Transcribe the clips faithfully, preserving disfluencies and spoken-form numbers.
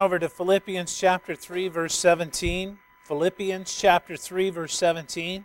Over to Philippians chapter three, verse seventeen. Philippians chapter three, verse seventeen.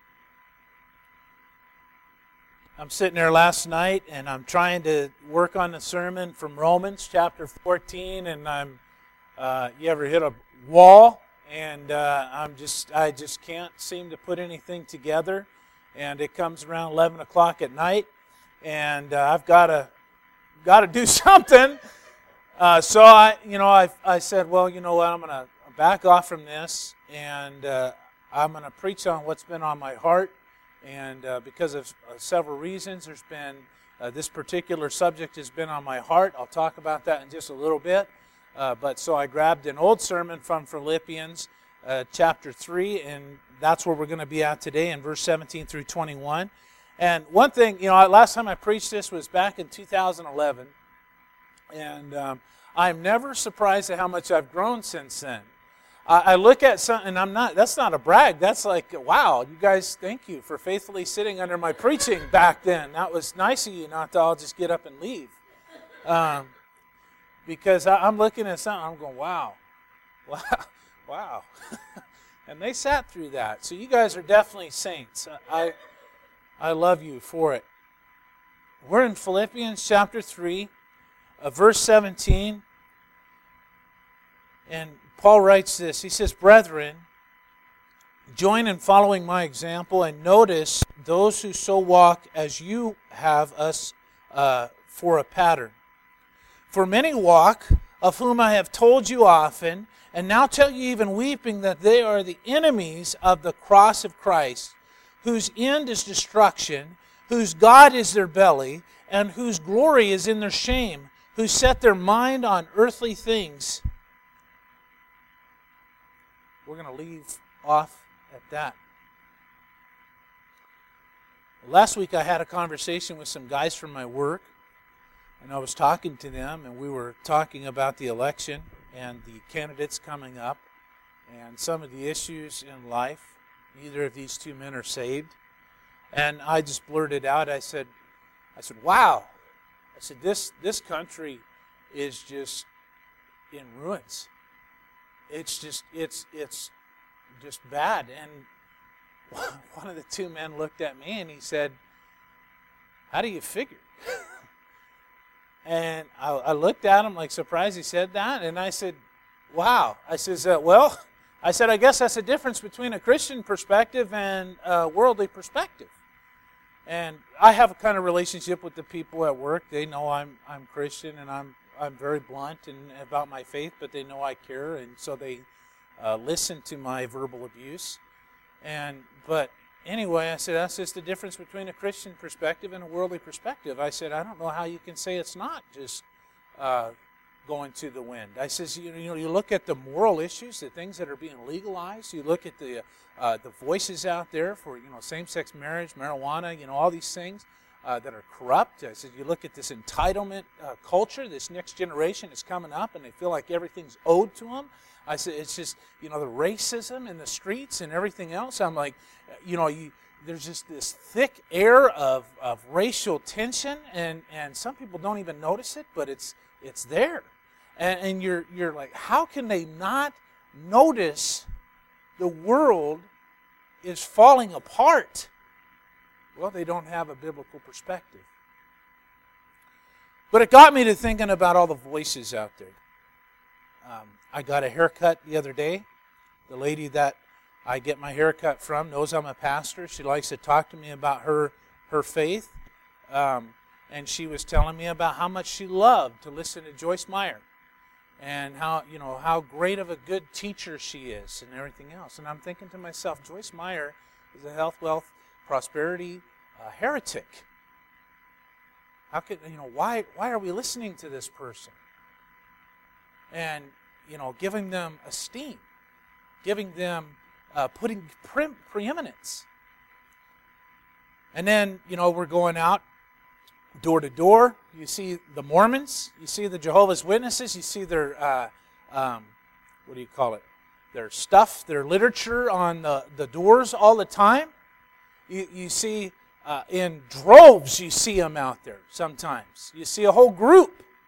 I'm sitting there last night and I'm trying to work on the sermon from Romans chapter fourteen, and I'm, uh, you ever hit a wall? And uh, I'm just, I just can't seem to put anything together. And it comes around eleven o'clock at night, and uh, I've got to, got to do something. Uh, so I, you know, I, I said, well, you know what, I'm going to back off from this, and uh, I'm going to preach on what's been on my heart. And uh, because of uh, several reasons, there's been uh, this particular subject has been on my heart. I'll talk about that in just a little bit. Uh, but so I grabbed an old sermon from Philippians uh, chapter three, and that's where we're going to be at today in verse seventeen through twenty-one. And one thing, you know, last time I preached this was back in two thousand eleven. And um, I'm never surprised at how much I've grown since then. I, I look at something, and I'm not, that's not a brag. That's like, wow, you guys, thank you for faithfully sitting under my preaching back then. That was nice of you not to all just get up and leave. Um, because I, I'm looking at something, I'm going, wow, wow, wow. And they sat through that. So you guys are definitely saints. I, I love you for it. We're in Philippians chapter three. Uh, verse seventeen, and Paul writes this. He says, "Brethren, join in following my example, and notice those who so walk as you have us uh, for a pattern. For many walk, of whom I have told you often, and now tell you even weeping, that they are the enemies of the cross of Christ, whose end is destruction, whose God is their belly, and whose glory is in their shame, who set their mind on earthly things." We're going to leave off at that. Last week I had a conversation with some guys from my work, and I was talking to them, and we were talking about the election and the candidates coming up and some of the issues in life. Neither of these two men are saved. And I just blurted out, I said, I said, wow. I said, this this country is just in ruins. It's just it's it's just bad. And one of the two men looked at me and he said, "How do you figure?" And I, I looked at him like surprised he said that, and I said, "Wow." I says, uh, "Well," I said, "I guess that's the difference between a Christian perspective and a worldly perspective." And I have a kind of relationship with the people at work. They know I'm I'm Christian, and I'm I'm very blunt and about my faith, but they know I care, and so they uh, listen to my verbal abuse. And but anyway, I said that's just the difference between a Christian perspective and a worldly perspective. I said I don't know how you can say it's not just uh, going to the wind. I says you know you look at the moral issues, the things that are being legalized. You look at the Uh, the voices out there for, you know, same-sex marriage, marijuana, you know, all these things uh, that are corrupt. I said, you look at this entitlement uh, culture, this next generation is coming up, and they feel like everything's owed to them. I said, it's just, you know, the racism in the streets and everything else. I'm like, you know, you, there's just this thick air of, of racial tension, and, and some people don't even notice it, but it's it's there. And, and you're you're like, how can they not notice the world is falling apart? Well, they don't have a biblical perspective. But it got me to thinking about all the voices out there. Um, I got a haircut the other day. The lady that I get my haircut from knows I'm a pastor. She likes to talk to me about her, her faith. Um, and she was telling me about how much she loved to listen to Joyce Meyer. And how, you know, how great of a good teacher she is and everything else. And I'm thinking to myself, Joyce Meyer is a health, wealth, prosperity uh, heretic. How could, you know, why why are we listening to this person? And, you know, giving them esteem, giving them, uh, putting pre- preeminence. And then, you know, we're going out door to door. You see the Mormons, you see the Jehovah's Witnesses, you see their, uh, um, what do you call it, their stuff, their literature on the, the doors all the time. You, you see uh, in droves, you see them out there sometimes. You see a whole group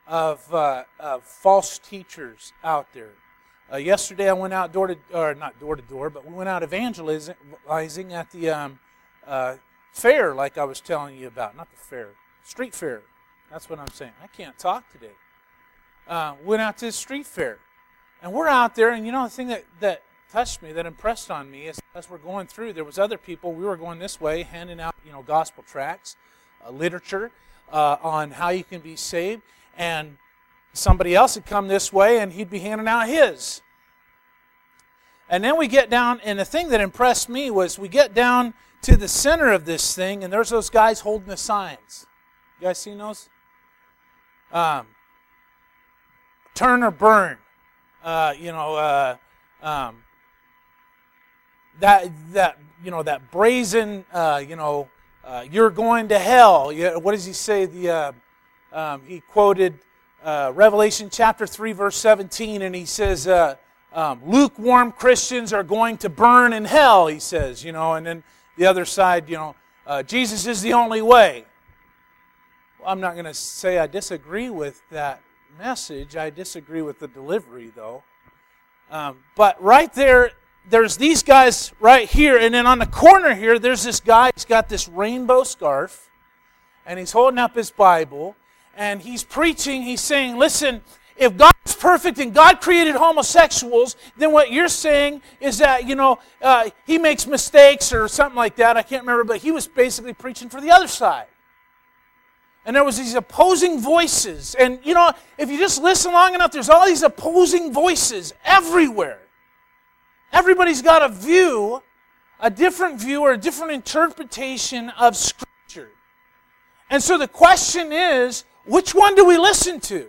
of, uh, of false teachers out there. Uh, yesterday I went out door to, or not door to door, but we went out evangelizing at the um, uh, fair, like I was telling you about. Not the fair, street fair. That's what I'm saying. I can't talk today. Uh, went out to the street fair, and we're out there, and you know the thing that, that touched me, that impressed on me, is as we're going through, there was other people. We were going this way, handing out you know gospel tracts, uh, literature uh, on how you can be saved, and somebody else had come this way, and he'd be handing out his. And then we get down, and the thing that impressed me was we get down to the center of this thing, and there's those guys holding the signs. You guys seen those? Um, turn or burn. Uh, you know, uh, um, that that you know that brazen. Uh, you know, uh, you're going to hell. You, what does he say? The uh, um, he quoted uh, Revelation chapter three, verse seventeen, and he says, uh, um, "Lukewarm Christians are going to burn in hell." He says, you know, and then the other side, you know, uh, Jesus is the only way. Well, I'm not going to say I disagree with that message. I disagree with the delivery, though. Um, but right there, there's these guys right here, and then on the corner here, there's this guy. He's got this rainbow scarf, and he's holding up his Bible, and he's preaching. He's saying, listen, if God is perfect and God created homosexuals, then what you're saying is that, you know, uh, he makes mistakes or something like that. I can't remember, but he was basically preaching for the other side. And there was these opposing voices. And, you know, if you just listen long enough, there's all these opposing voices everywhere. Everybody's got a view, a different view or a different interpretation of Scripture. And so the question is, which one do we listen to?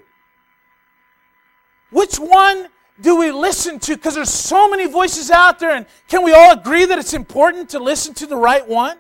Which one do we listen to? Because there's so many voices out there, and can we all agree that it's important to listen to the right one?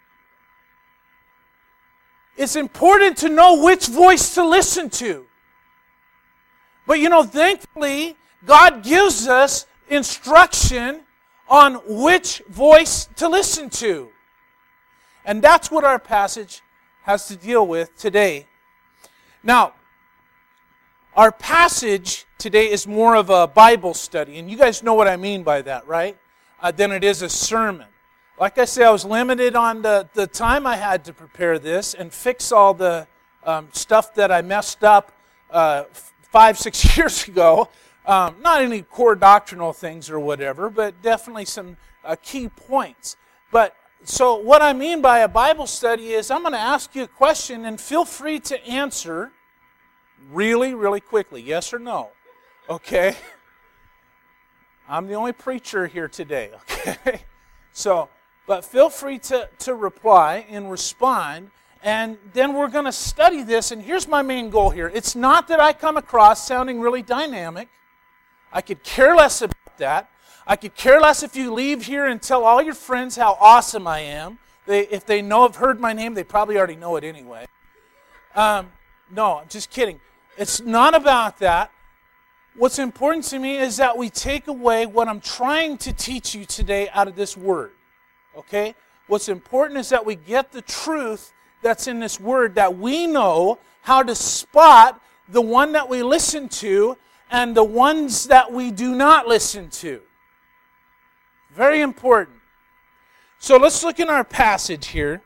It's important to know which voice to listen to. But you know, thankfully, God gives us instruction on which voice to listen to. And that's what our passage has to deal with today. Now, our passage today is more of a Bible study, and you guys know what I mean by that, right? Uh, than it is a sermon. Like I say, I was limited on the, the time I had to prepare this and fix all the um, stuff that I messed up uh, five, six years ago. Um, not any core doctrinal things or whatever, but definitely some uh, key points. But so what I mean by a Bible study is I'm going to ask you a question, and feel free to answer really, really quickly. Yes or no? Okay? I'm the only preacher here today, okay? So, but feel free to, to reply and respond, and then we're going to study this, and here's my main goal here. It's not that I come across sounding really dynamic. I could care less about that. I could care less if you leave here and tell all your friends how awesome I am. They, if they know I've heard my name, they probably already know it anyway. Um, no, I'm just kidding. It's not about that. What's important to me is that we take away what I'm trying to teach you today out of this word. Okay? What's important is that we get the truth that's in this word, that we know how to spot the one that we listen to and the ones that we do not listen to. Very important. So let's look in our passage here.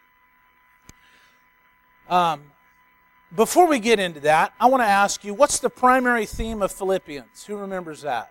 Um, before we get into that, I want to ask you, what's the primary theme of Philippians? Who remembers that?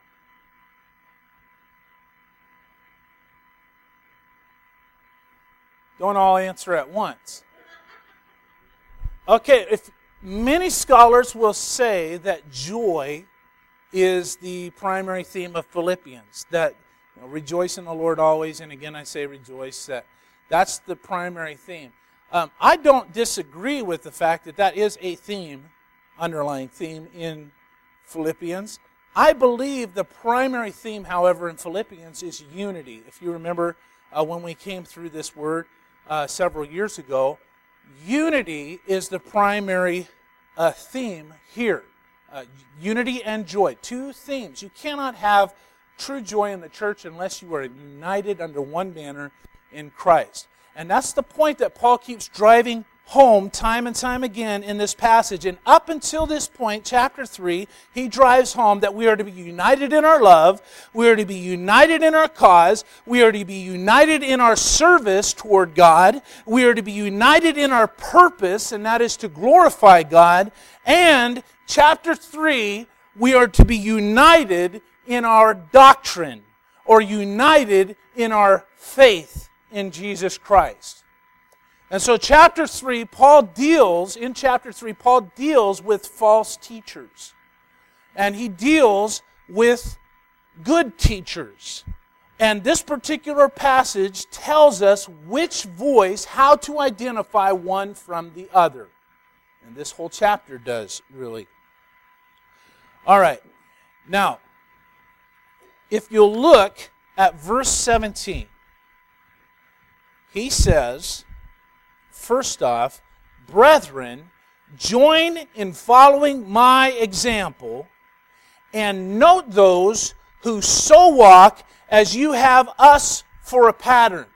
Don't all answer at once. Okay, if many scholars will say that joy is the primary theme of Philippians, that you know, rejoice in the Lord always, and again I say rejoice, that that's the primary theme. Um, I don't disagree with the fact that that is a theme, underlying theme in Philippians. I believe the primary theme, however, in Philippians is unity. If you remember uh, when we came through this word uh, several years ago, unity is the primary uh, theme here. Uh, unity and joy, two themes. You cannot have true joy in the church unless you are united under one banner in Christ. And that's the point that Paul keeps driving home time and time again in this passage. And up until this point, chapter three, he drives home that we are to be united in our love, we are to be united in our cause, we are to be united in our service toward God, we are to be united in our purpose, and that is to glorify God. And chapter three, we are to be united in our doctrine, or united in our faith in Jesus Christ. And so chapter three, Paul deals, in chapter three, Paul deals with false teachers. And he deals with good teachers. And this particular passage tells us which voice, how to identify one from the other. And this whole chapter does, really. All right. Now, if you'll look at verse seventeen, he says, first off, brethren, join in following my example, and note those who so walk as you have us for a pattern.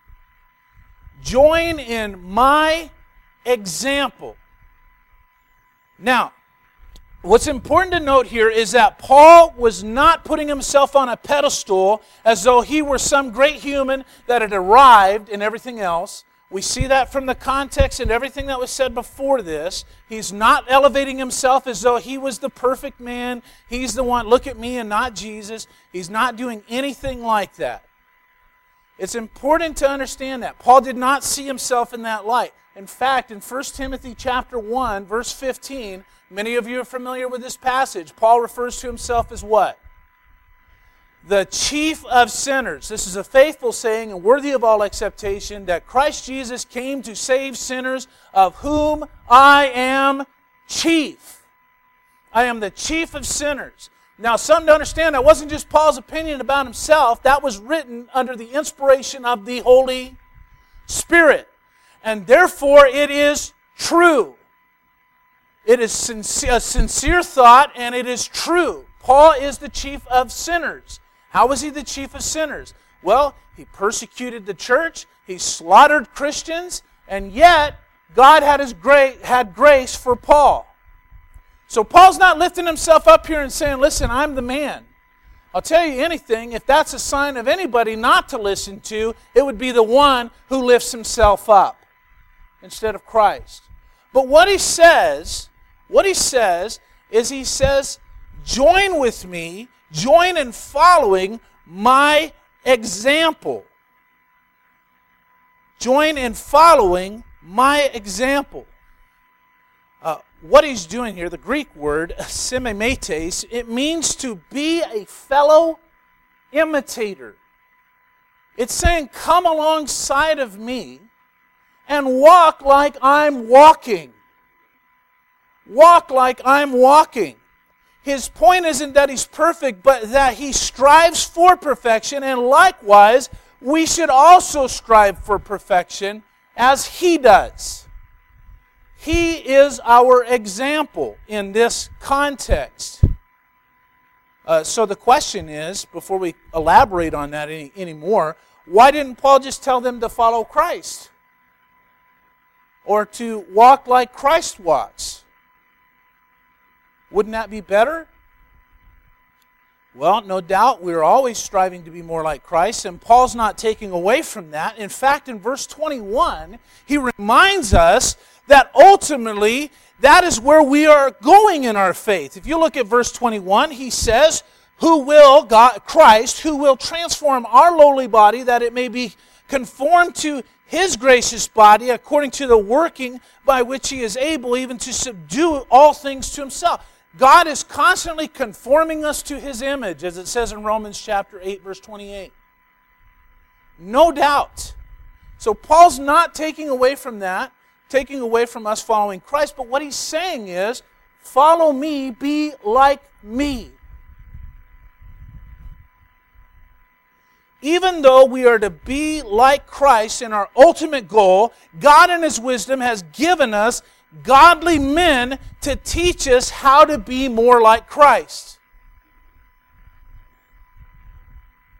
Join in my example. Now, what's important to note here is that Paul was not putting himself on a pedestal as though he were some great human that had arrived and everything else. We see that from the context and everything that was said before this. He's not elevating himself as though he was the perfect man. He's the one, look at me and not Jesus. He's not doing anything like that. It's important to understand that. Paul did not see himself in that light. In fact, in First Timothy chapter one, verse fifteen, many of you are familiar with this passage. Paul refers to himself as what? The chief of sinners. This is a faithful saying and worthy of all acceptation, that Christ Jesus came to save sinners, of whom I am chief. I am the chief of sinners. Now, something to understand, that wasn't just Paul's opinion about himself. That was written under the inspiration of the Holy Spirit. And therefore, it is true. It is sincere, a sincere thought, and it is true. Paul is the chief of sinners. How was he the chief of sinners? Well, he persecuted the church, he slaughtered Christians, and yet God had his gra- had grace for Paul. So Paul's not lifting himself up here and saying, listen, I'm the man. I'll tell you anything, if that's a sign of anybody not to listen to, it would be the one who lifts himself up instead of Christ. But what he says, what he says is he says, join with me, join in following my example. Join in following my example. Uh, what he's doing here, the Greek word, simimetes, it means to be a fellow imitator. It's saying, come alongside of me and walk like I'm walking. Walk like I'm walking. His point isn't that he's perfect, but that he strives for perfection, and likewise, we should also strive for perfection as he does. He is our example in this context. Uh, so the question is, before we elaborate on that any, anymore, why didn't Paul just tell them to follow Christ? Or to walk like Christ walks? Wouldn't that be better? Well, no doubt we're always striving to be more like Christ, and Paul's not taking away from that. In fact, in verse twenty-one, he reminds us that ultimately that is where we are going in our faith. If you look at verse twenty-one, he says, who will, God, Christ, who will transform our lowly body that it may be conformed to His gracious body according to the working by which He is able even to subdue all things to Himself. God is constantly conforming us to His image, as it says in Romans chapter eight, verse twenty-eight. No doubt. So Paul's not taking away from that, taking away from us following Christ, but what he's saying is, follow me, be like me. Even though we are to be like Christ in our ultimate goal, God in His wisdom has given us godly men to teach us how to be more like Christ.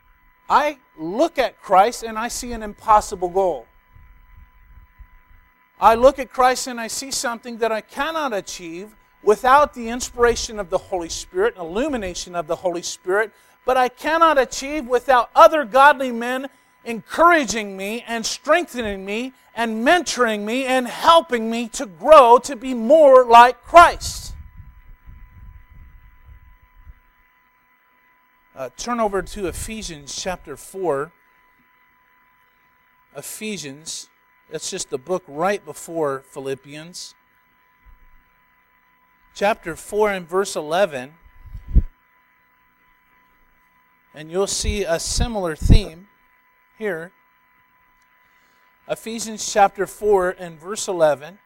I look at Christ and I see an impossible goal. I look at Christ and I see something that I cannot achieve without the inspiration of the Holy Spirit, illumination of the Holy Spirit, but I cannot achieve without other godly men encouraging me and strengthening me and mentoring me and helping me to grow to be more like Christ. Uh, turn over to Ephesians chapter four. Ephesians, that's just the book right before Philippians. Chapter four and verse eleven. And you'll see a similar theme here. Ephesians chapter four and verse eleven.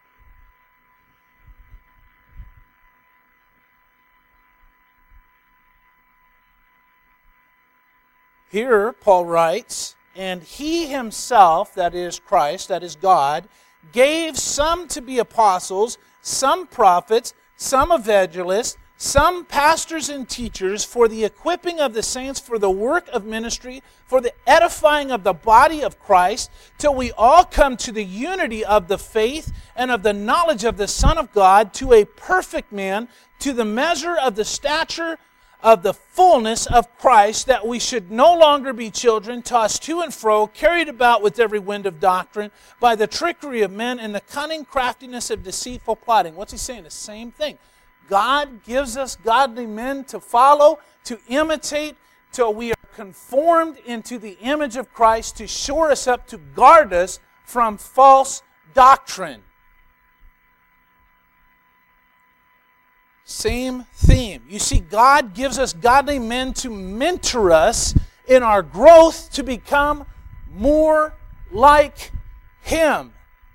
Here, Paul writes, and he himself, that is Christ, that is God, gave some to be apostles, some prophets, some evangelists, some pastors and teachers for the equipping of the saints for the work of ministry, for the edifying of the body of Christ, till we all come to the unity of the faith and of the knowledge of the Son of God, to a perfect man, to the measure of the stature of the fullness of Christ, that we should no longer be children, tossed to and fro, carried about with every wind of doctrine, by the trickery of men and the cunning craftiness of deceitful plotting. What's he saying? The same thing. God gives us godly men to follow, to imitate, till we are conformed into the image of Christ, to shore us up, to guard us from false doctrine. Same theme. You see, God gives us godly men to mentor us in our growth to become more like Him.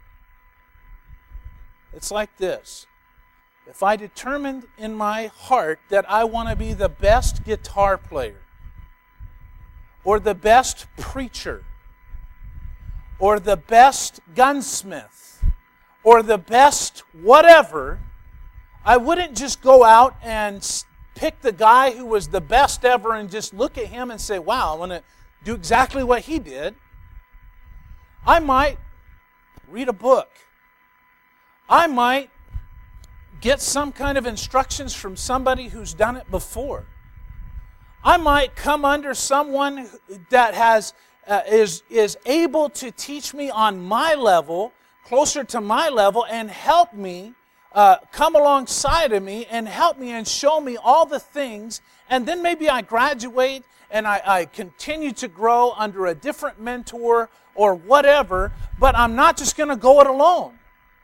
It's like this. If I determined in my heart that I want to be the best guitar player, or the best preacher, or the best gunsmith, or the best whatever, I wouldn't just go out and pick the guy who was the best ever and just look at him and say, wow, I want to do exactly what he did. I might read a book. I might get some kind of instructions from somebody who's done it before. I might come under someone that has uh, is is able to teach me on my level, closer to my level, and help me, uh, come alongside of me and help me and show me all the things. And then maybe I graduate and I, I continue to grow under a different mentor or whatever, but I'm not just going to go it alone.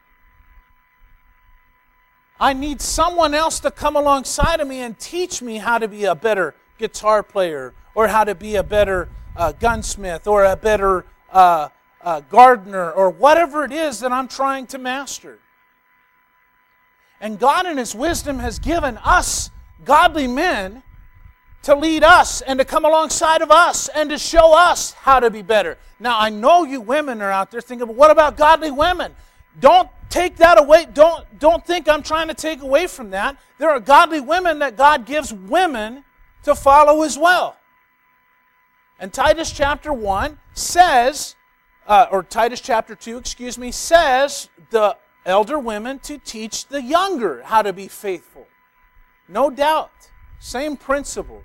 I need someone else to come alongside of me and teach me how to be a better guitar player, or how to be a better uh, gunsmith, or a better uh, uh, gardener, or whatever it is that I'm trying to master. And God in His wisdom has given us godly men to lead us and to come alongside of us and to show us how to be better. Now, I know you women are out there thinking, but what about godly women? Don't take that away. Don't, don't think I'm trying to take away from that. There are godly women that God gives women to follow as well. And Titus chapter one says, uh, or Titus chapter two, excuse me, says the elder women to teach the younger how to be faithful. No doubt. Same principle.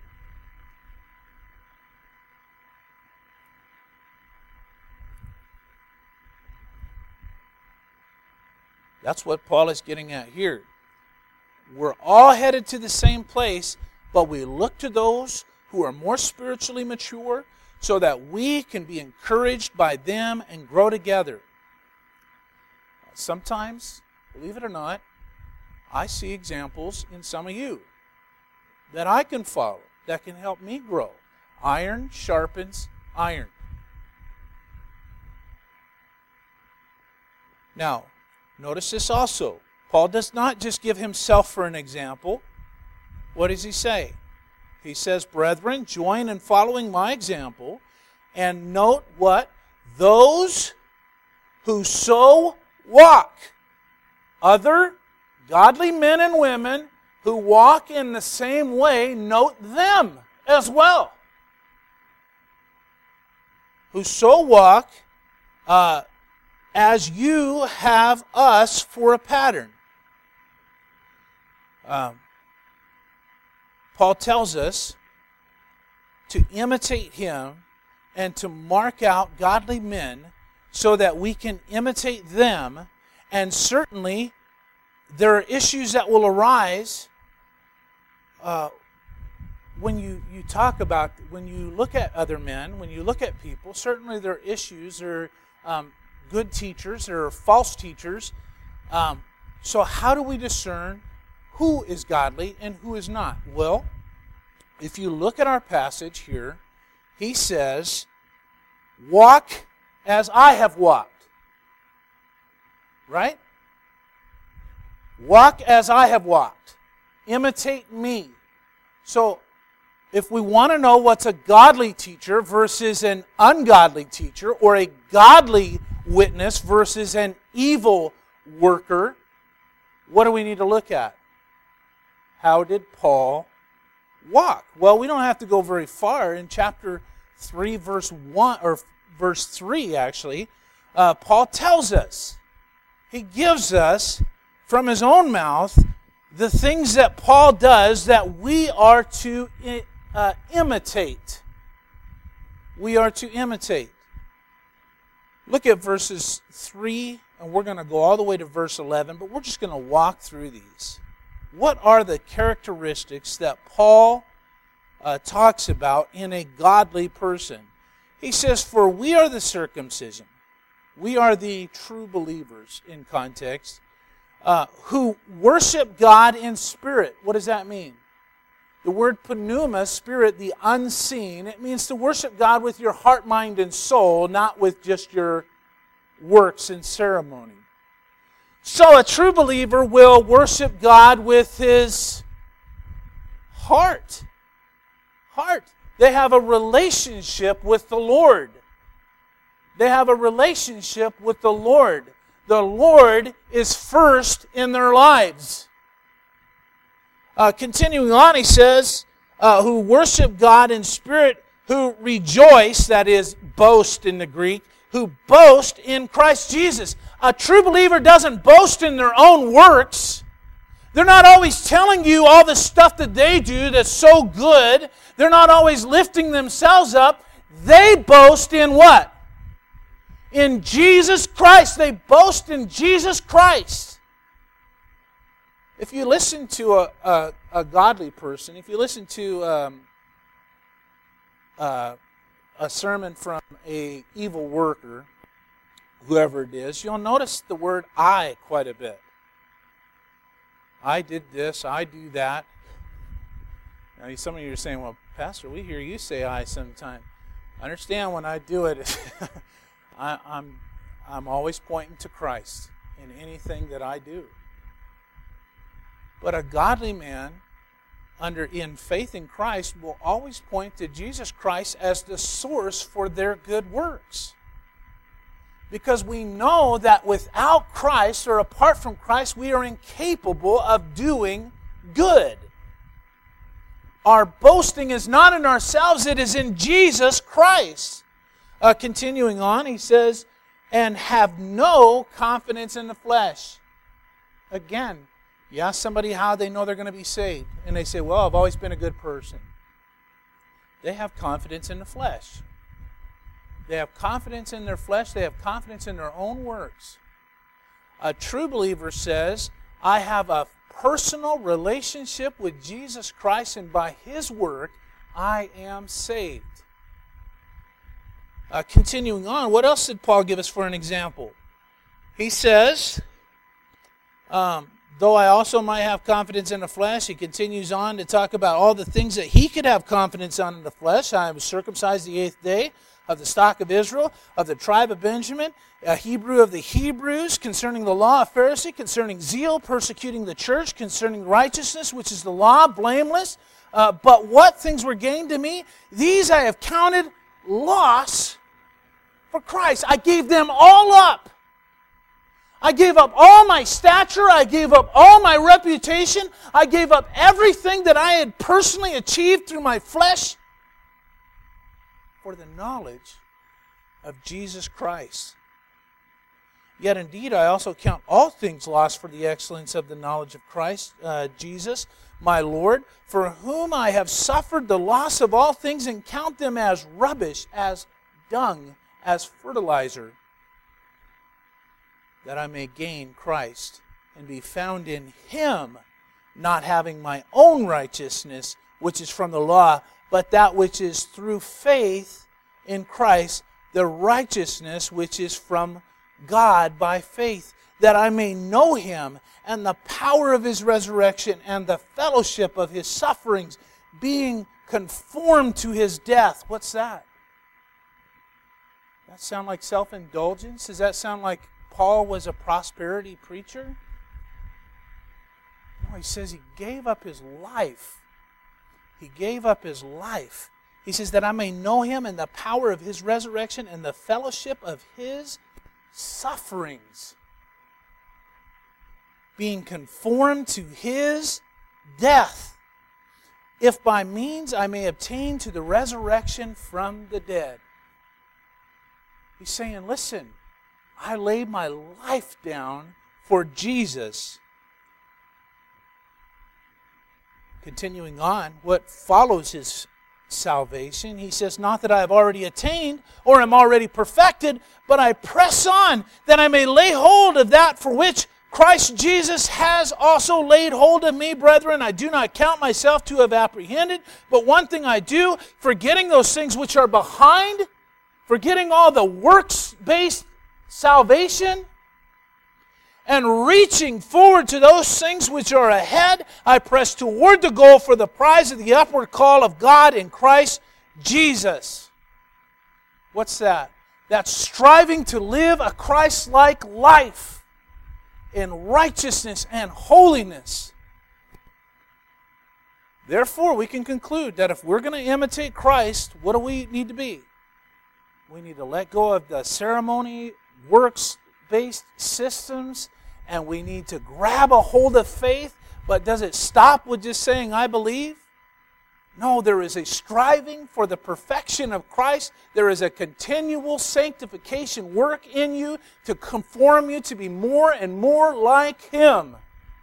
That's what Paul is getting at here. We're all headed to the same place, but we look to those who are more spiritually mature so that we can be encouraged by them and grow together. Sometimes, believe it or not, I see examples in some of you that I can follow, that can help me grow. Iron sharpens iron. Now, notice this also. Paul does not just give himself for an example. What does he say? He says, brethren, join in following my example, and note what? Those who so walk. Other godly men and women who walk in the same way, note them as well. Who so walk, uh, as you have us for a pattern. Um, Paul tells us to imitate him and to mark out godly men so that we can imitate them. And certainly there are issues that will arise uh, when you, you talk about, when you look at other men, when you look at people. Certainly there are issues. There are um, good teachers. There are false teachers. Um, so how do we discern who is godly and who is not? Well, if you look at our passage here, he says, walk as I have walked. Right? Walk as I have walked. Imitate me. So, if we want to know what's a godly teacher versus an ungodly teacher, or a godly witness versus an evil worker, what do we need to look at? How did Paul walk? Well, we don't have to go very far. In chapter three, verse one, or verse three, actually, uh, Paul tells us. He gives us, from his own mouth, the things that Paul does that we are to uh, imitate. We are to imitate. Look at verses three, and we're going to go all the way to verse eleven, but we're just going to walk through these. What are the characteristics that Paul uh, talks about in a godly person? He says, for we are the circumcision. We are the true believers, in context, uh, who worship God in spirit. What does that mean? The word pneuma, spirit, the unseen, it means to worship God with your heart, mind, and soul, not with just your works and ceremony. So a true believer will worship God with his heart. Heart. They have a relationship with the Lord. They have a relationship with the Lord. The Lord is first in their lives. Uh, continuing on, he says, uh, who worship God in spirit, who rejoice, that is, boast in the Greek, who boast in Christ Jesus. A true believer doesn't boast in their own works. They're not always telling you all the stuff that they do that's so good. They're not always lifting themselves up. They boast in what? In Jesus Christ. They boast in Jesus Christ. If you listen to a, a, a godly person, if you listen to um, uh, a sermon from a evil worker, whoever it is, you'll notice the word I quite a bit. I did this, I do that. Now, some of you are saying, well, Pastor, we hear you say I sometime. I understand when I do it, I, I'm, I'm always pointing to Christ in anything that I do. But a godly man, under in faith in Christ, will always point to Jesus Christ as the source for their good works. Because we know that without Christ, or apart from Christ, we are incapable of doing good. Our boasting is not in ourselves, it is in Jesus Christ. Uh, continuing on, he says, and have no confidence in the flesh. Again, you ask somebody how they know they're going to be saved, and they say, well, I've always been a good person. They have confidence in the flesh. They have confidence in their flesh. They have confidence in their own works. A true believer says, I have a personal relationship with Jesus Christ, and by His work, I am saved. Uh, continuing on, what else did Paul give us for an example? He says, um, though I also might have confidence in the flesh, he continues on to talk about all the things that he could have confidence on in the flesh. I was circumcised the eighth day, of the stock of Israel, of the tribe of Benjamin, a Hebrew of the Hebrews, concerning the law, a Pharisee, concerning zeal, persecuting the church, concerning righteousness, which is the law, blameless. Uh, but what things were gained to me, these I have counted loss for Christ. I gave them all up. I gave up all my stature. I gave up all my reputation. I gave up everything that I had personally achieved through my flesh for the knowledge of Jesus Christ. Yet indeed I also count all things lost for the excellence of the knowledge of Christ uh, Jesus, my Lord, for whom I have suffered the loss of all things, and count them as rubbish, as dung, as fertilizer, that I may gain Christ and be found in Him, not having my own righteousness, which is from the law, but that which is through faith in Christ, the righteousness which is from God by faith, that I may know Him and the power of His resurrection and the fellowship of His sufferings, being conformed to His death. What's that? Does that sound like self-indulgence? Does that sound like Paul was a prosperity preacher? No, he says he gave up his life. He gave up his life. He says that I may know Him and the power of His resurrection and the fellowship of His sufferings, being conformed to His death, if by means I may obtain to the resurrection from the dead. He's saying, listen, I laid my life down for Jesus. Continuing on, what follows his salvation, he says, not that I have already attained or am already perfected, but I press on that I may lay hold of that for which Christ Jesus has also laid hold of me. Brethren, I do not count myself to have apprehended, but one thing I do, forgetting those things which are behind, forgetting all the works-based salvation, and reaching forward to those things which are ahead, I press toward the goal for the prize of the upward call of God in Christ Jesus. What's that? That's striving to live a Christ-like life in righteousness and holiness. Therefore, we can conclude that if we're going to imitate Christ, what do we need to be? We need to let go of the ceremony, works-based systems, and we need to grab a hold of faith. But does it stop with just saying, I believe? No, there is a striving for the perfection of Christ. There is a continual sanctification work in you to conform you to be more and more like Him.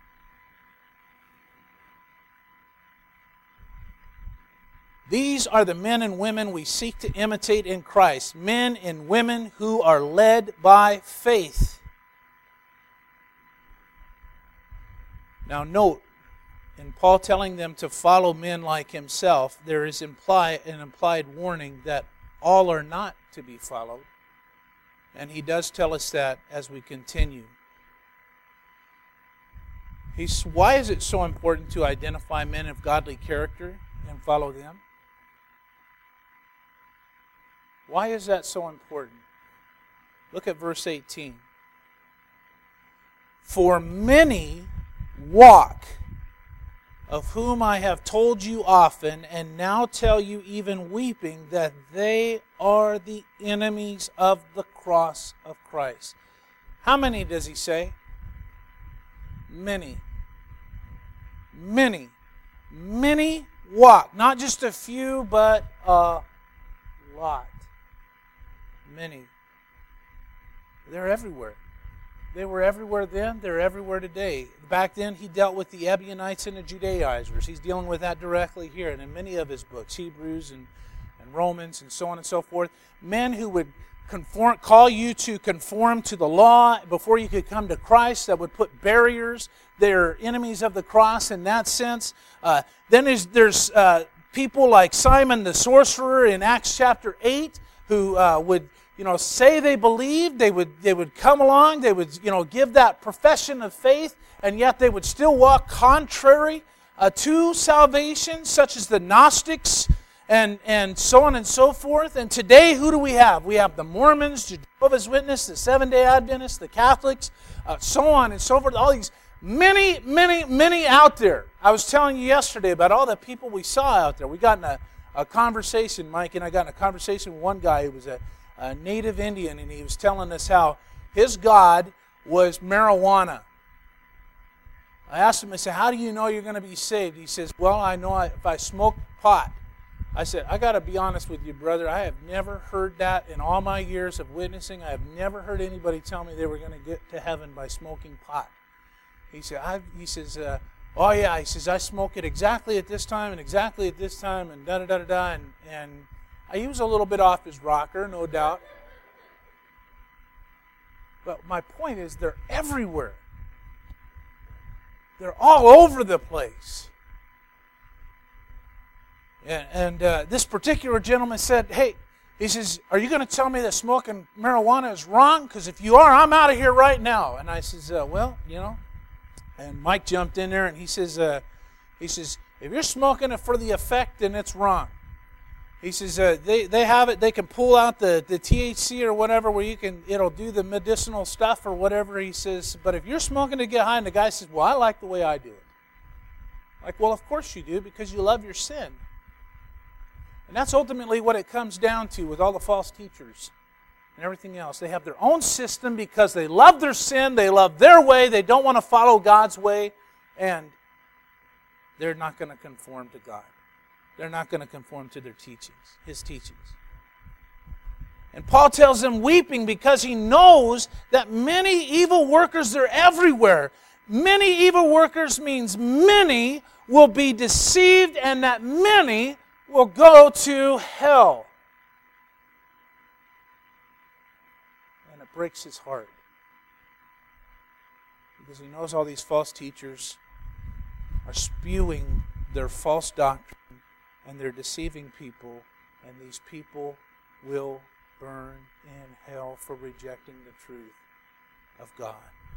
These are the men and women we seek to imitate in Christ. Men and women who are led by faith. Now note, in Paul telling them to follow men like himself, there is imply, an implied warning that all are not to be followed. And he does tell us that as we continue. He's, why is it so important to identify men of godly character and follow them? Why is that so important? Look at verse eighteen. For many walk, of whom I have told you often, and now tell you even weeping, that they are the enemies of the cross of Christ. How many does he say? Many. Many. Many walk. Not just a few, but a lot. Many. They're everywhere. They were everywhere then, they're everywhere today. Back then, he dealt with the Ebionites and the Judaizers. He's dealing with that directly here, and in many of his books, Hebrews and, and Romans and so on and so forth. Men who would conform, call you to conform to the law before you could come to Christ, that would put barriers. They're enemies of the cross in that sense. Uh, then there's, there's uh, people like Simon the sorcerer in Acts chapter eight who uh, would you know, say they believed, they would they would come along, they would, you know, give that profession of faith, and yet they would still walk contrary uh, to salvation, such as the Gnostics and, and so on and so forth. And today, who do we have? We have the Mormons, Jehovah's Witnesses, the Seventh-day Adventists, the Catholics, uh, so on and so forth. All these many, many, many out there. I was telling you yesterday about all the people we saw out there. We got in a, a conversation, Mike and I got in a conversation with one guy who was a a native Indian, and he was telling us how his God was marijuana. I asked him, I said, how do you know you're going to be saved? He says, well, I know if I smoke pot, I said, I got to be honest with you, brother. I have never heard that in all my years of witnessing. I have never heard anybody tell me they were going to get to heaven by smoking pot. He said, I, he says, uh, oh yeah, he says, I smoke it exactly at this time and exactly at this time and da-da-da-da-da. And, and he was a little bit off his rocker, no doubt. But my point is, they're everywhere. They're all over the place. And, and uh, this particular gentleman said, hey, he says, are you going to tell me that smoking marijuana is wrong? Because if you are, I'm out of here right now. And I says, uh, well, you know. And Mike jumped in there and he says, uh, he says, if you're smoking it for the effect, then it's wrong. He says, uh, they, they have it, they can pull out the, the T H C or whatever where you can, it'll do the medicinal stuff or whatever. He says, but if you're smoking to get high, and the guy says, well, I like the way I do it. Like, well, of course you do, because you love your sin. And that's ultimately what it comes down to with all the false teachers and everything else. They have their own system because they love their sin, they love their way, they don't want to follow God's way, and they're not going to conform to God. They're not going to conform to their teachings, His teachings. And Paul tells them weeping because he knows that many evil workers are everywhere. Many evil workers means many will be deceived and that many will go to hell. And it breaks his heart. Because he knows all these false teachers are spewing their false doctrine and they're deceiving people, and these people will burn in hell for rejecting the truth of God.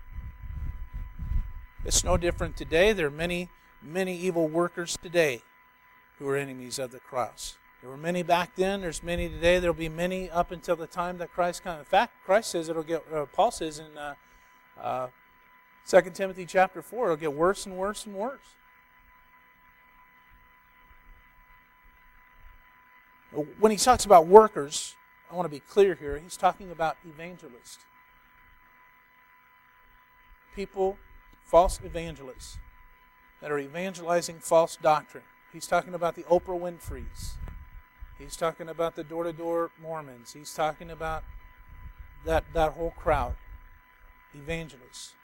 It's no different today. There are many, many evil workers today who are enemies of the cross. There were many back then. There's many today. There will be many up until the time that Christ comes. In fact, Christ says it'll get. Uh, Paul says in uh, uh, Second Timothy chapter four, it'll get worse and worse and worse. When he talks about workers, I want to be clear here. He's talking about evangelists. People, false evangelists, that are evangelizing false doctrine. He's talking about the Oprah Winfreys. He's talking about the door-to-door Mormons. He's talking about that, that whole crowd. Evangelists.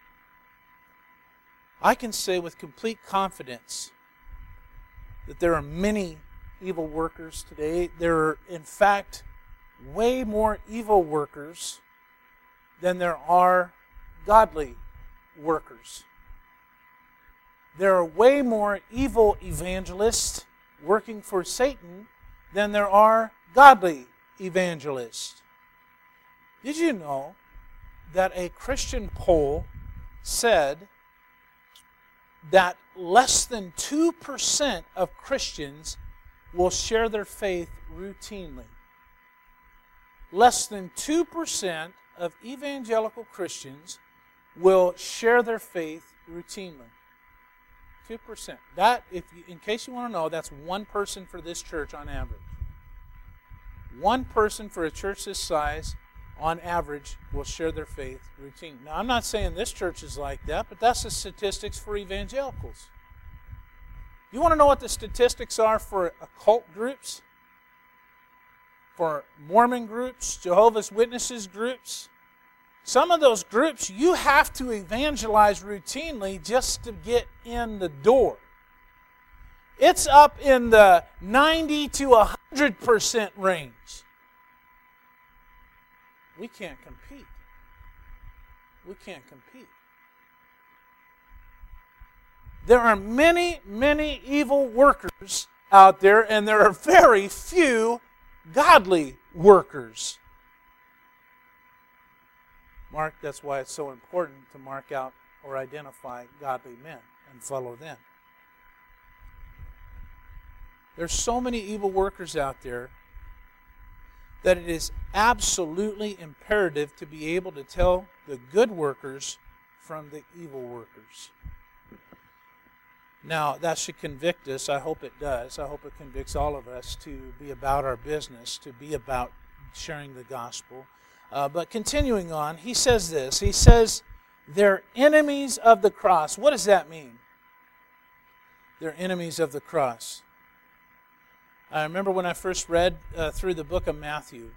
I can say with complete confidence that there are many evil workers today. There are, in fact, way more evil workers than there are godly workers. There are way more evil evangelists working for Satan than there are godly evangelists. Did you know that a Christian poll said that less than two percent of Christians will share their faith routinely? Less than two percent of evangelical Christians will share their faith routinely. two percent. That, if you, in case you want to know, that's one person for this church on average. One person for a church this size, on average, will share their faith routinely. Now, I'm not saying this church is like that, but that's the statistics for evangelicals. You want to know what the statistics are for occult groups? For Mormon groups, Jehovah's Witnesses groups? Some of those groups you have to evangelize routinely just to get in the door. It's up in the ninety to one hundred percent range. We can't compete. We can't compete. There are many, many evil workers out there, and there are very few godly workers. Mark, that's why it's so important to mark out or identify godly men and follow them. There's so many evil workers out there that it is absolutely imperative to be able to tell the good workers from the evil workers. Now, that should convict us. I hope it does. I hope it convicts all of us to be about our business, to be about sharing the gospel. Uh, but continuing on, he says this. He says, they're enemies of the cross. What does that mean? They're enemies of the cross. I remember when I first read uh, through the book of Matthew.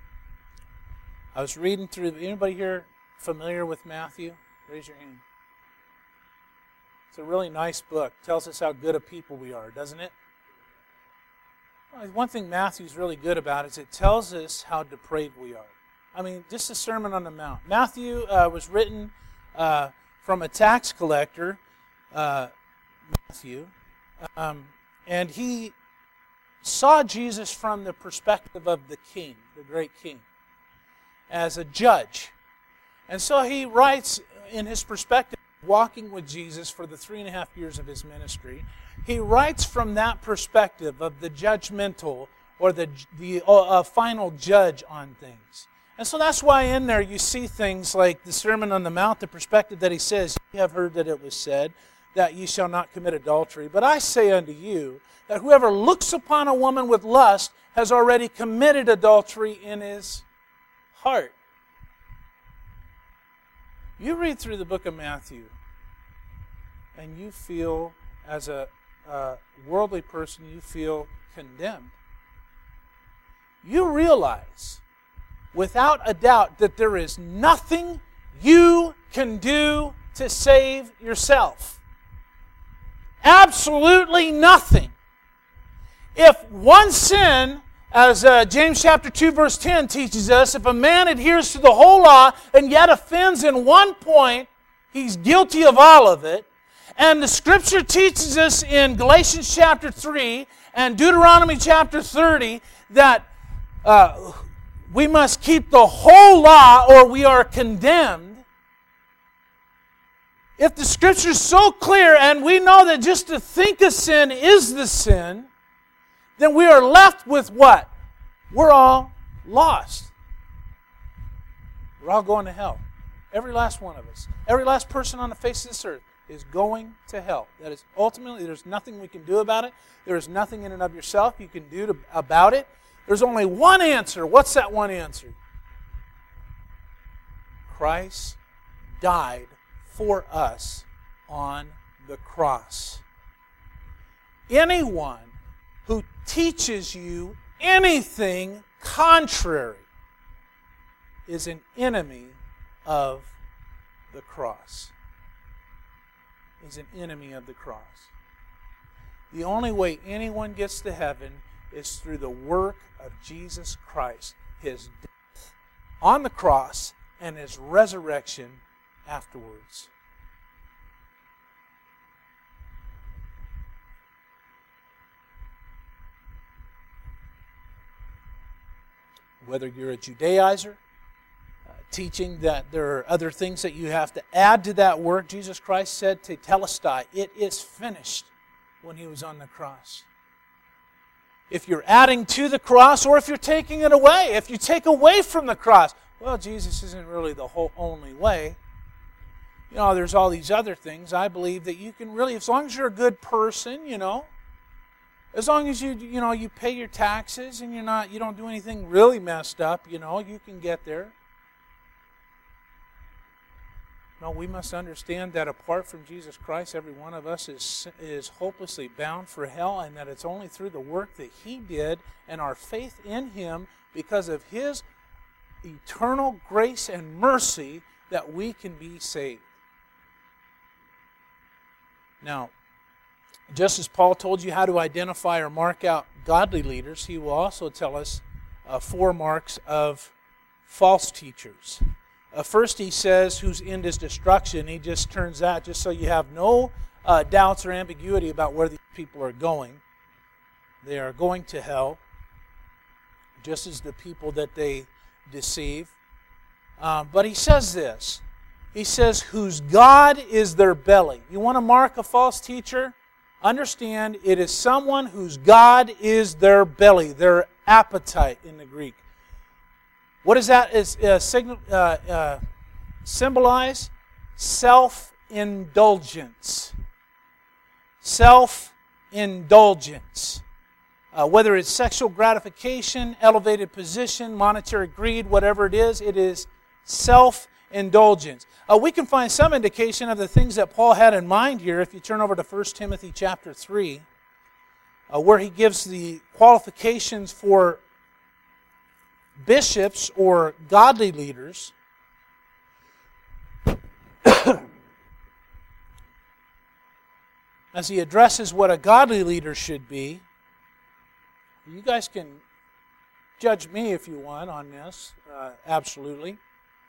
I was reading through. Anybody here familiar with Matthew? Raise your hand. It's a really nice book. Tells us how good a people we are, doesn't it? Well, one thing Matthew's really good about is it tells us how depraved we are. I mean, just the Sermon on the Mount. Matthew uh, was written uh, from a tax collector, uh, Matthew, um, and he saw Jesus from the perspective of the king, the great king, as a judge. And so he writes in his perspective, walking with Jesus for the three and a half years of his ministry, he writes from that perspective of the judgmental or the, the uh, final judge on things. And so that's why in there you see things like the Sermon on the Mount, the perspective that he says, "You have heard that it was said, that ye shall not commit adultery. But I say unto you, that whoever looks upon a woman with lust has already committed adultery in his heart." You read through the book of Matthew, and you feel, as a, a worldly person, you feel condemned. You realize, without a doubt, that there is nothing you can do to save yourself. Absolutely nothing. If one sin, as uh, James chapter two verse ten teaches us, if a man adheres to the whole law and yet offends in one point, he's guilty of all of it. And the Scripture teaches us in Galatians chapter three and Deuteronomy chapter thirty that uh, we must keep the whole law or we are condemned. If the Scripture is so clear and we know that just to think a sin is the sin, then we are left with what? We're all lost. We're all going to hell. Every last one of us. Every last person on the face of this earth is going to hell. That is ultimately, there's nothing we can do about it. There is nothing in and of yourself you can do to, about it. There's only one answer. What's that one answer? Christ died for us on the cross. Anyone who teaches you anything contrary is an enemy of the cross. Is an enemy of the cross. The only way anyone gets to heaven is through the work of Jesus Christ, His death on the cross and His resurrection afterwards. Whether you're a Judaizer, uh, teaching that there are other things that you have to add to that work, Jesus Christ said to Telestai, "It is finished," when He was on the cross. If you're adding to the cross or if you're taking it away, if you take away from the cross, well, Jesus isn't really the whole only way. You know, there's all these other things. I believe that you can really, as long as you're a good person, you know, as long as you you know you pay your taxes and you're not you don't do anything really messed up, you know, you can get there. No, we must understand that apart from Jesus Christ, every one of us is is hopelessly bound for hell, and that it's only through the work that He did and our faith in Him, because of His eternal grace and mercy, that we can be saved. Now, just as Paul told you how to identify or mark out godly leaders, he will also tell us uh, four marks of false teachers. Uh, first, he says, whose end is destruction. He just turns out, just so you have no uh, doubts or ambiguity about where these people are going. They are going to hell, just as the people that they deceive. Um, but he says this. He says, whose God is their belly. You want to mark a false teacher? Understand, it is someone whose God is their belly, their appetite in the Greek. What does that is, uh, signal, uh, uh, symbolize? Self-indulgence. Self-indulgence. Uh, whether it's sexual gratification, elevated position, monetary greed, whatever it is, it is self-indulgence. Uh, we can find some indication of the things that Paul had in mind here if you turn over to First Timothy chapter three. uh, where he gives the qualifications for bishops or godly leaders. As he addresses what a godly leader should be. You guys can judge me if you want on this, uh, absolutely.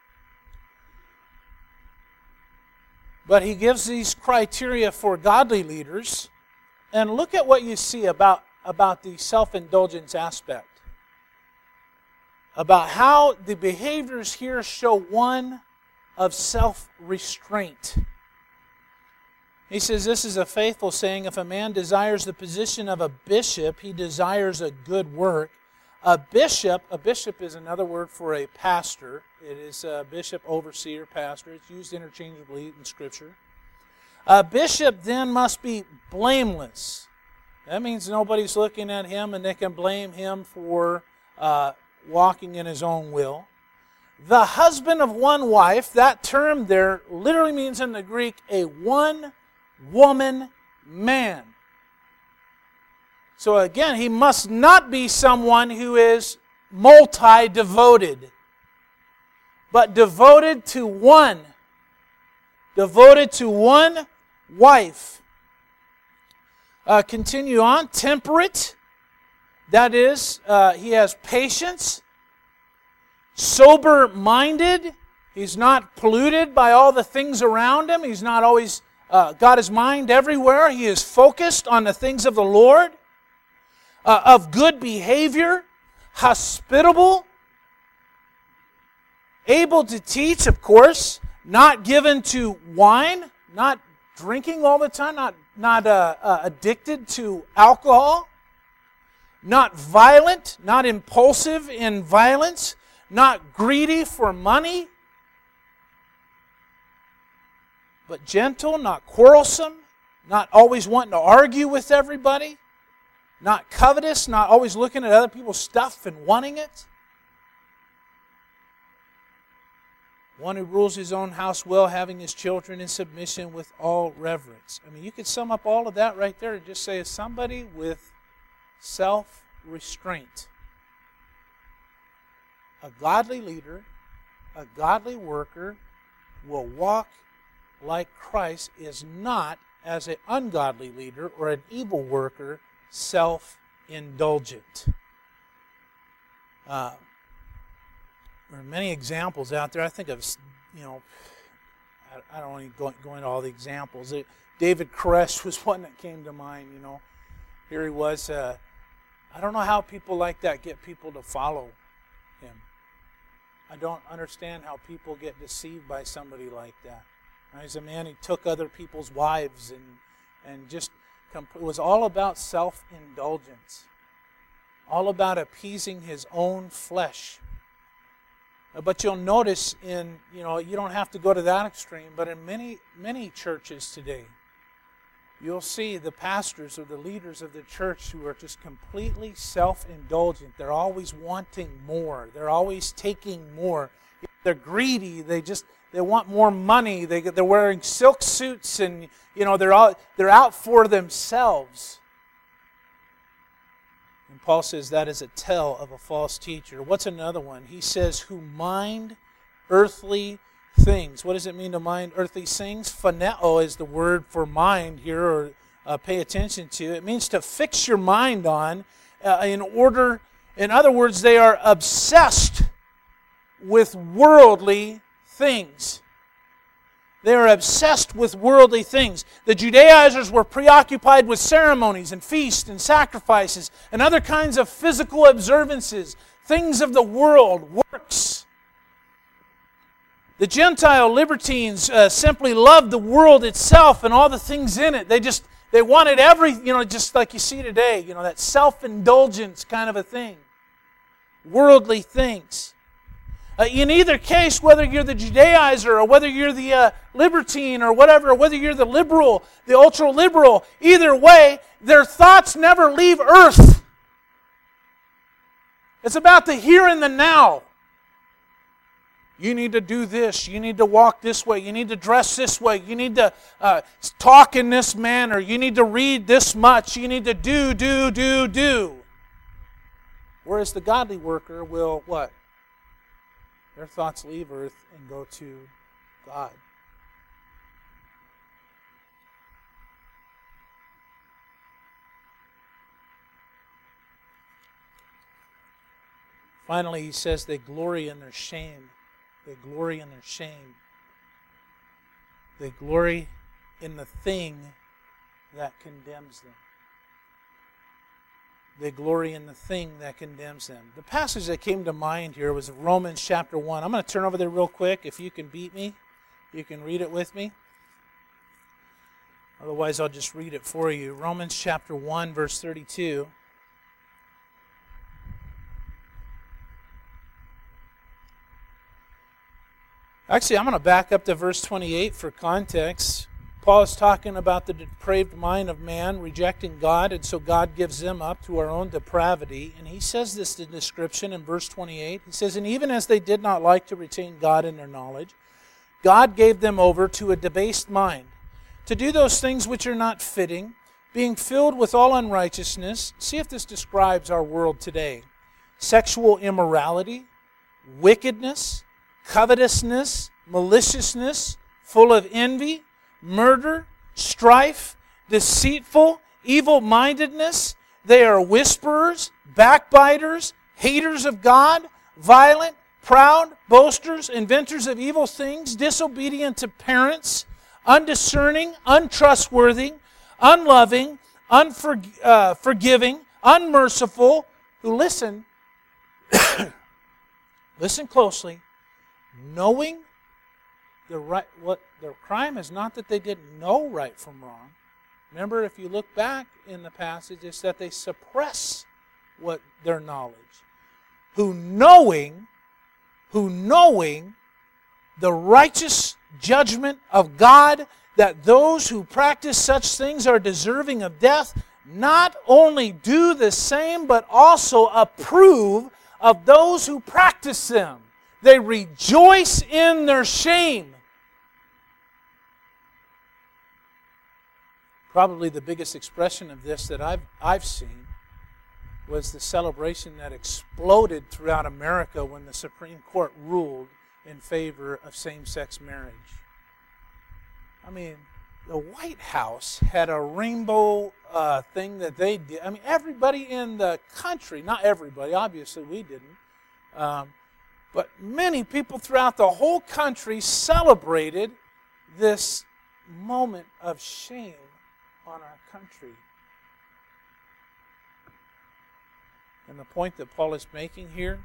But he gives these criteria for godly leaders, and look at what you see about, about the self-indulgence aspect. About how the behaviors here show one of self-restraint. He says, this is a faithful saying, if a man desires the position of a bishop, he desires a good work. A bishop, a bishop is another word for a pastor. It is a bishop, overseer, pastor. It's used interchangeably in Scripture. A bishop then must be blameless. That means nobody's looking at him and they can blame him for uh, walking in his own will. The husband of one wife, that term there literally means in the Greek a one woman man. So again, he must not be someone who is multi-devoted, but devoted to one. Devoted to one wife. Uh, continue on. Temperate. That is, uh, he has patience. Sober-minded. He's not polluted by all the things around him. He's not always uh, got his mind everywhere. He is focused on the things of the Lord. Uh, of good behavior. Hospitable. Able to teach, of course. Not given to wine. Not drinking all the time. Not, not uh, uh, addicted to alcohol. Not violent. Not impulsive in violence. Not greedy for money. But gentle, not quarrelsome, not always wanting to argue with everybody, not covetous, not always looking at other people's stuff and wanting it. One who rules his own house well, having his children in submission with all reverence. I mean, you could sum up all of that right there and just say, as somebody with self-restraint. A godly leader, a godly worker will walk like Christ, is not, as an ungodly leader or an evil worker, self-indulgent. Uh, there are many examples out there. I think of, you know, I, I don't want to go, go into all the examples. It, David Koresh was one that came to mind, you know. Here he was. Uh, I don't know how people like that get people to follow him. I don't understand how people get deceived by somebody like that. He's a man who took other people's wives and and just it was all about self-indulgence, all about appeasing his own flesh. But you'll notice in, you know, you don't have to go to that extreme, but in many many churches today, you'll see the pastors or the leaders of the church who are just completely self-indulgent. They're always wanting more. They're always taking more. They're greedy. They just they want more money. They they're wearing silk suits, and you know they're all they're out for themselves. And Paul says that is a tell of a false teacher. What's another one? He says, who mind earthly things. What does it mean to mind earthly things? Phoneo is the word for mind here, or uh, pay attention to. It means to fix your mind on uh, in order, in other words, they are obsessed with worldly things. They are obsessed with worldly things. The Judaizers were preoccupied with ceremonies and feasts and sacrifices and other kinds of physical observances, things of the world, works. The Gentile libertines uh, simply loved the world itself and all the things in it. They just, they wanted every, you know, just like you see today, you know, that self-indulgence kind of a thing. Worldly things. Uh, in either case, whether you're the Judaizer or whether you're the uh, libertine or whatever, or whether you're the liberal, the ultra-liberal, either way, their thoughts never leave earth. It's about the here and the now. You need to do this. You need to walk this way. You need to dress this way. You need to uh, talk in this manner. You need to read this much. You need to do, do, do, do. Whereas the godly worker will what? Their thoughts leave earth and go to God. Finally, he says they glory in their shame. They glory in their shame. They glory in the thing that condemns them. They glory in the thing that condemns them. The passage that came to mind here was Romans chapter one. I'm going to turn over there real quick. If you can beat me, you can read it with me. Otherwise, I'll just read it for you. Romans chapter one, verse thirty-two. Actually, I'm going to back up to verse twenty-eight for context. Paul is talking about the depraved mind of man rejecting God, and so God gives them up to our own depravity. And he says this in description in verse twenty-eight. He says, "And even as they did not like to retain God in their knowledge, God gave them over to a debased mind, to do those things which are not fitting, being filled with all unrighteousness." See if this describes our world today. Sexual immorality, wickedness, covetousness, maliciousness, full of envy, murder, strife, deceitful, evil-mindedness. They are whisperers, backbiters, haters of God, violent, proud, boasters, inventors of evil things, disobedient to parents, undiscerning, untrustworthy, unloving, unforgiving, uh, unmerciful, who listen, listen closely, knowing the right, what their crime is not that they didn't know right from wrong. Remember, if you look back in the passage, it's that they suppress what their knowledge. Who knowing, who knowing the righteous judgment of God, that those who practice such things are deserving of death, not only do the same, but also approve of those who practice them. They rejoice in their shame. Probably the biggest expression of this that I've, I've seen was the celebration that exploded throughout America when the Supreme Court ruled in favor of same-sex marriage. I mean, the White House had a rainbow uh, thing that they did. I mean, everybody in the country, not everybody, obviously we didn't, um, but many people throughout the whole country celebrated this moment of shame on our country. And the point that Paul is making here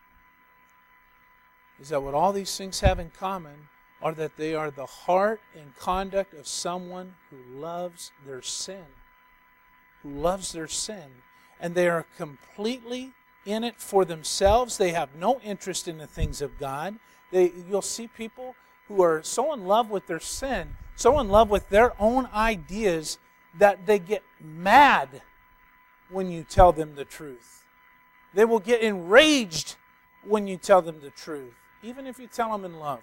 is that what all these things have in common are that they are the heart and conduct of someone who loves their sin. Who loves their sin. And they are completely in it for themselves. They have no interest in the things of God. They, you'll see people who are so in love with their sin, so in love with their own ideas, that they get mad when you tell them the truth. They will get enraged when you tell them the truth, even if you tell them in love.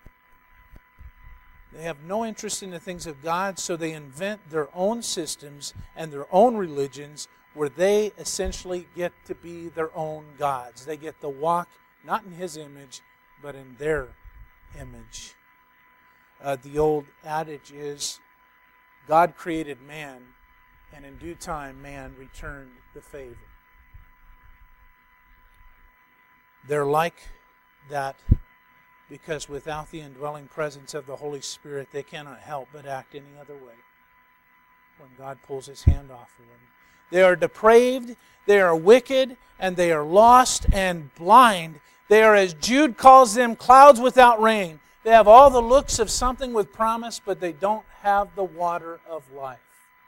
They have no interest in the things of God, so they invent their own systems and their own religions where they essentially get to be their own gods. They get to walk not in His image, but in their image. Uh, the old adage is, God created man, and in due time man returned the favor. They're like that because without the indwelling presence of the Holy Spirit, they cannot help but act any other way when God pulls His hand off of them. They are depraved, they are wicked, and they are lost and blind. They are, as Jude calls them, clouds without rain. They have all the looks of something with promise, but they don't have the water of life.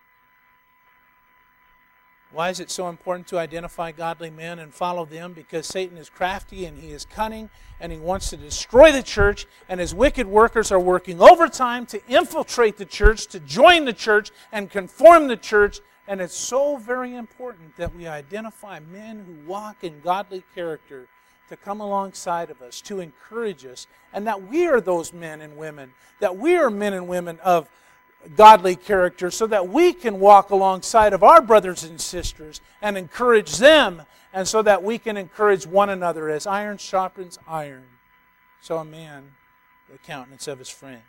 Why is it so important to identify godly men and follow them? Because Satan is crafty and he is cunning and he wants to destroy the church, and his wicked workers are working overtime to infiltrate the church, to join the church and conform the church. And it's so very important that we identify men who walk in godly character, to come alongside of us, to encourage us, and that we are those men and women, that we are men and women of godly character, so that we can walk alongside of our brothers and sisters and encourage them, and so that we can encourage one another as iron sharpens iron. So a man, the countenance of his friend.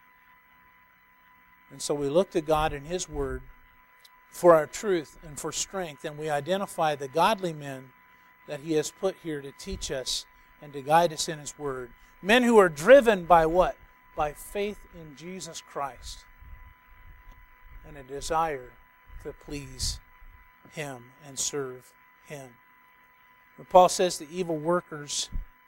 And so we look to God and His Word for our truth and for strength, and we identify the godly men that He has put here to teach us and to guide us in His Word. Men who are driven by what? By faith in Jesus Christ and a desire to please Him and serve Him. When Paul says the evil workers,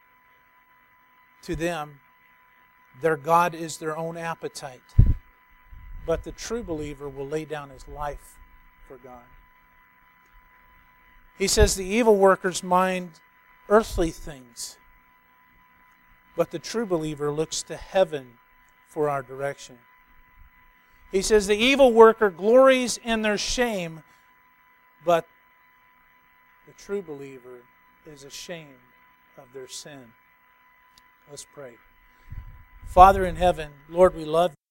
to them, their God is their own appetite. But the true believer will lay down his life for God. He says the evil workers mind earthly things, but the true believer looks to heaven for our direction. He says the evil worker glories in their shame, but the true believer is ashamed of their sin. Let's pray. Father in heaven, Lord, we love you.